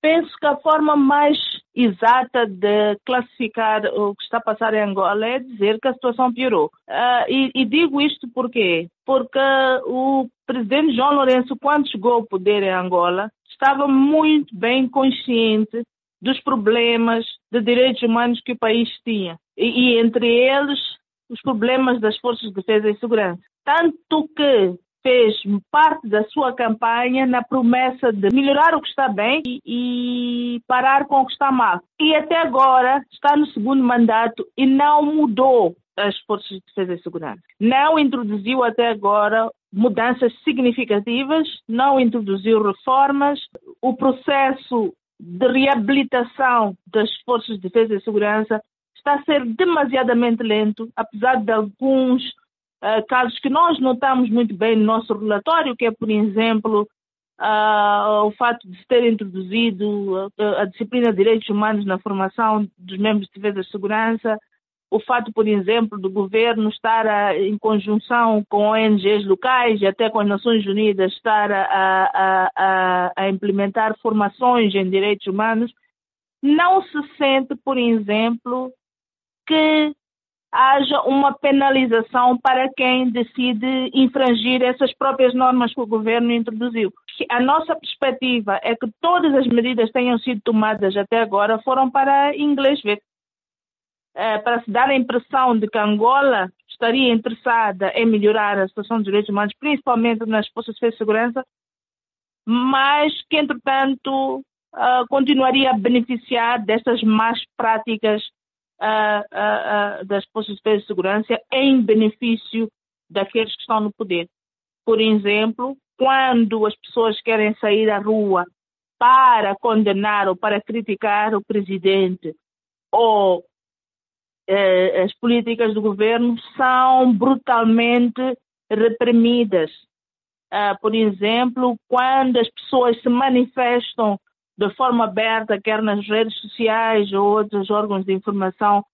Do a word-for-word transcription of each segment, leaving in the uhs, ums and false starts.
penso que a forma mais exata de classificar o que está a passar em Angola é dizer que a situação piorou. Uh, e, e digo isto por quê? Porque o presidente João Lourenço, quando chegou ao poder em Angola, estava muito bem consciente dos problemas de direitos humanos que o país tinha. E, e entre eles, os problemas das forças de defesa e segurança. Tanto que fez parte da sua campanha na promessa de melhorar o que está bem e, e parar com o que está mal. E até agora está no segundo mandato e não mudou as forças de defesa e segurança. Não introduziu até agora mudanças significativas, não introduziu reformas. O processo de reabilitação das forças de defesa e segurança está a ser demasiadamente lento, apesar de alguns Uh, casos que nós notamos muito bem no nosso relatório, que é, por exemplo, uh, o fato de se ter introduzido uh, a disciplina de direitos humanos na formação dos membros de defesa e segurança, o fato, por exemplo, do governo estar a, em conjunção com O N Gs locais e até com as Nações Unidas estar a, a, a, a implementar formações em direitos humanos, não se sente, por exemplo, que haja uma penalização para quem decide infringir essas próprias normas que o governo introduziu. A nossa perspectiva é que todas as medidas que tenham sido tomadas até agora foram para inglês ver. É, para se dar a impressão de que Angola estaria interessada em melhorar a situação dos direitos humanos, principalmente nas forças de segurança, mas que, entretanto, uh, continuaria a beneficiar dessas más práticas Uh, uh, uh, das forças de segurança em benefício daqueles que estão no poder. Por exemplo, quando as pessoas querem sair à rua para condenar ou para criticar o presidente ou uh, as políticas do governo, são brutalmente reprimidas. Uh, por exemplo, quando as pessoas se manifestam de forma aberta, quer nas redes sociais ou outros órgãos de informação,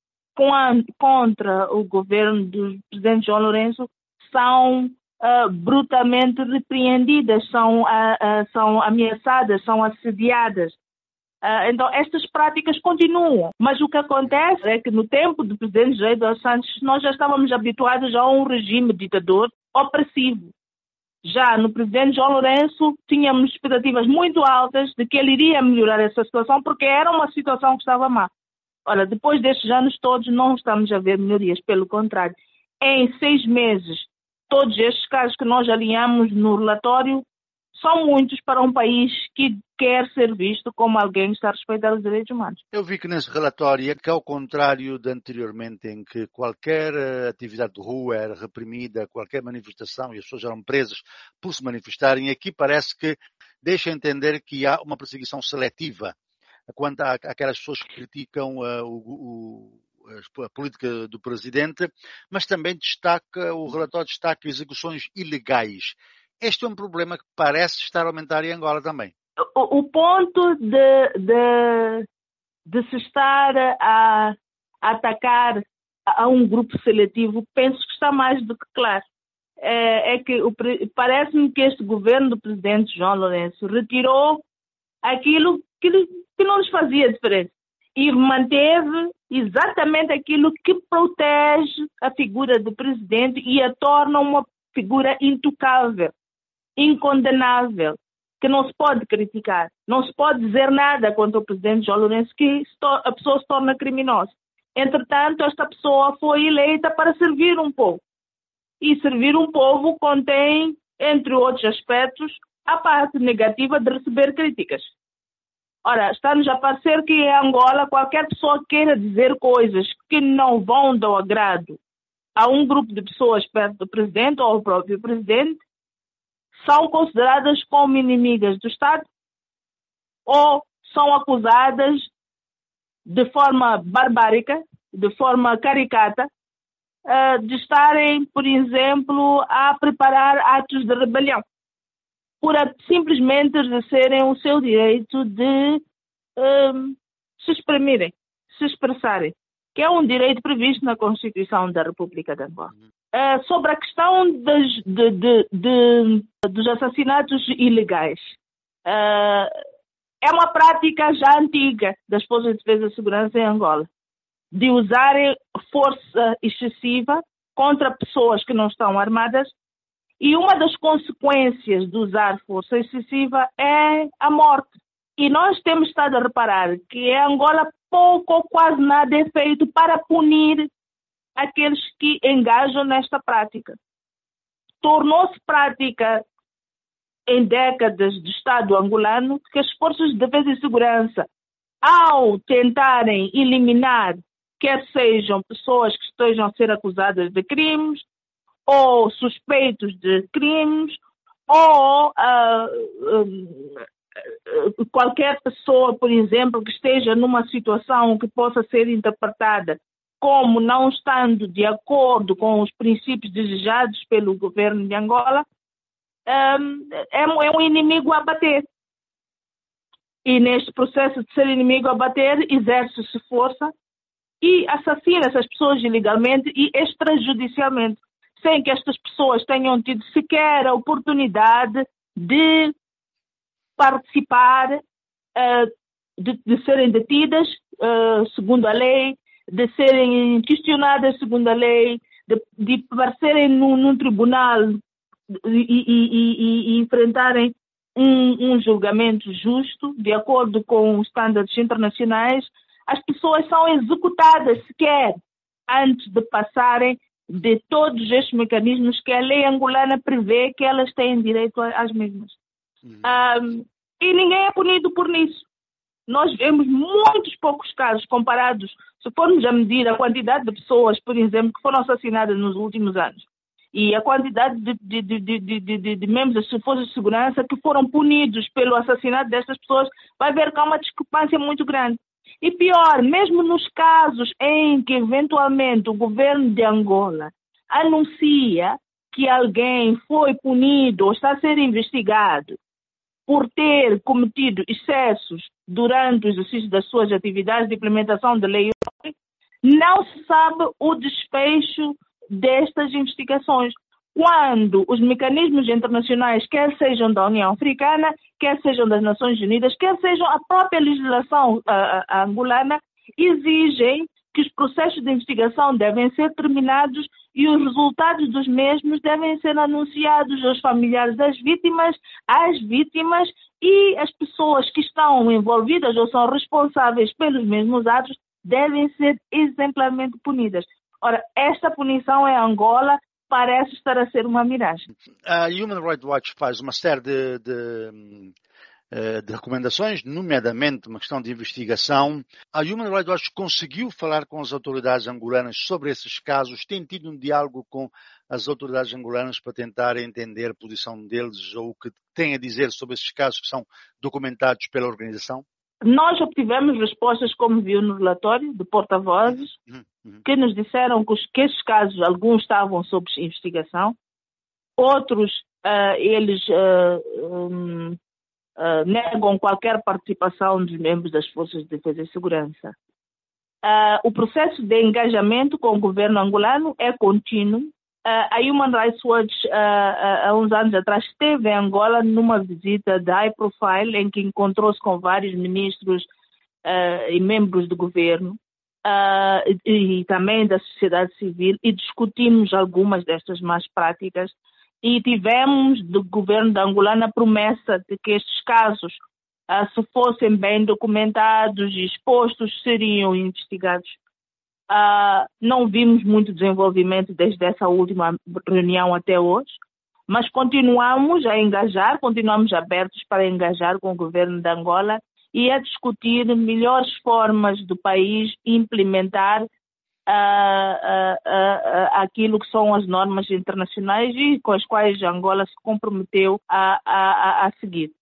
contra o governo do presidente João Lourenço, são uh, brutalmente repreendidas, são, uh, uh, são ameaçadas, são assediadas. Uh, então, estas práticas continuam. Mas o que acontece é que no tempo do presidente Jair dos Santos, nós já estávamos habituados a um regime ditador opressivo. Já no presidente João Lourenço, tínhamos expectativas muito altas de que ele iria melhorar essa situação, porque era uma situação que estava má. Ora, depois destes anos todos, não estamos a ver melhorias, pelo contrário. Em seis meses, todos estes casos que nós alinhamos no relatório são muitos para um país que quer ser visto como alguém que está a respeitar os direitos humanos. Eu vi que nesse relatório, que ao contrário de anteriormente, em que qualquer atividade de rua era reprimida, qualquer manifestação, e as pessoas eram presas por se manifestarem, aqui parece que deixa entender que há uma perseguição seletiva quanto àquelas pessoas que criticam uh, o, o, a política do presidente, mas também destaca, o relatório destaca execuções ilegais. Este é um problema que parece estar a aumentar em Angola também. O, o ponto de, de, de se estar a, a atacar a um grupo seletivo, penso que está mais do que claro. É, é que o, parece-me que este governo do presidente João Lourenço retirou aquilo que, que não lhes fazia diferença e manteve exatamente aquilo que protege a figura do presidente e a torna uma figura intocável, incondenável, que não se pode criticar. Não se pode dizer nada contra o presidente João Lourenço que a pessoa se torna criminosa. Entretanto, esta pessoa foi eleita para servir um povo. E servir um povo contém, entre outros aspectos, a parte negativa de receber críticas. Ora, está-nos a parecer que em Angola qualquer pessoa queira dizer coisas que não vão do agrado a um grupo de pessoas perto do presidente ou ao próprio presidente, são consideradas como inimigas do Estado ou são acusadas de forma barbárica, de forma caricata, de estarem, por exemplo, a preparar atos de rebelião, por simplesmente exercerem o seu direito de um, se exprimirem, se expressarem, que é um direito previsto na Constituição da República de Angola. Uh, sobre a questão de, de, de, de, dos assassinatos ilegais, uh, é uma prática já antiga das Forças de Defesa e Segurança em Angola, de usarem força excessiva contra pessoas que não estão armadas, e uma das consequências de usar força excessiva é a morte. E nós temos estado a reparar que em Angola pouco ou quase nada é feito para punir aqueles que engajam nesta prática. Tornou-se prática em décadas de Estado angolano que as forças de defesa e segurança, ao tentarem eliminar, quer sejam pessoas que estejam a ser acusadas de crimes, ou suspeitos de crimes, ou uh, uh, qualquer pessoa, por exemplo, que esteja numa situação que possa ser interpretada como não estando de acordo com os princípios desejados pelo governo de Angola, um, é, é um inimigo a bater. E neste processo de ser inimigo a bater, exerce-se força e assassina essas pessoas ilegalmente e extrajudicialmente, sem que estas pessoas tenham tido sequer a oportunidade de participar, uh, de, de serem detidas uh, segundo a lei, de serem questionadas segundo a lei, de, de aparecerem num, num tribunal e, e, e, e enfrentarem um, um julgamento justo, de acordo com os estándares internacionais. As pessoas são executadas sequer antes de passarem de todos estes mecanismos que a lei angolana prevê que elas têm direito às mesmas. Uhum. Um, e ninguém é punido por isso. Nós vemos muitos poucos casos comparados, se formos a medir a quantidade de pessoas, por exemplo, que foram assassinadas nos últimos anos e a quantidade de, de, de, de, de, de, de membros das forças de segurança que foram punidos pelo assassinato destas pessoas, vai ver que há uma discrepância muito grande. E pior, mesmo nos casos em que eventualmente o governo de Angola anuncia que alguém foi punido ou está a ser investigado por ter cometido excessos durante o exercício das suas atividades de implementação da lei, não se sabe o desfecho destas investigações, quando os mecanismos internacionais, quer sejam da União Africana, quer sejam das Nações Unidas, quer sejam a própria legislação uh, angolana, exigem que os processos de investigação devem ser terminados e os resultados dos mesmos devem ser anunciados aos familiares das vítimas, às vítimas e as pessoas que estão envolvidas ou são responsáveis pelos mesmos atos devem ser exemplarmente punidas. Ora, esta punição em Angola parece estar a ser uma miragem. A Human Rights Watch faz uma série de, de, de recomendações, nomeadamente uma questão de investigação. A Human Rights Watch conseguiu falar com as autoridades angolanas sobre esses casos? Tem tido um diálogo com as autoridades angolanas para tentar entender a posição deles ou o que têm a dizer sobre esses casos que são documentados pela organização? Nós obtivemos respostas, como viu no relatório, de porta-vozes, uhum, uhum. que nos disseram que, os, que esses casos, alguns estavam sob investigação, outros, uh, eles uh, um, uh, negam qualquer participação dos membros das Forças de Defesa e Segurança. Uh, o processo de engajamento com o governo angolano é contínuo. Uh, a Human Rights Watch, uh, uh, há uns anos atrás, esteve em Angola numa visita de high profile, em que encontrou-se com vários ministros uh, e membros do governo uh, e, e também da sociedade civil, e discutimos algumas destas más práticas e tivemos do governo da Angola a promessa de que estes casos, uh, se fossem bem documentados e expostos, seriam investigados. Uh, não vimos muito desenvolvimento desde essa última reunião até hoje, mas continuamos a engajar, continuamos abertos para engajar com o governo de Angola e a discutir melhores formas do país implementar uh, uh, uh, uh, aquilo que são as normas internacionais e com as quais a Angola se comprometeu a, a, a seguir.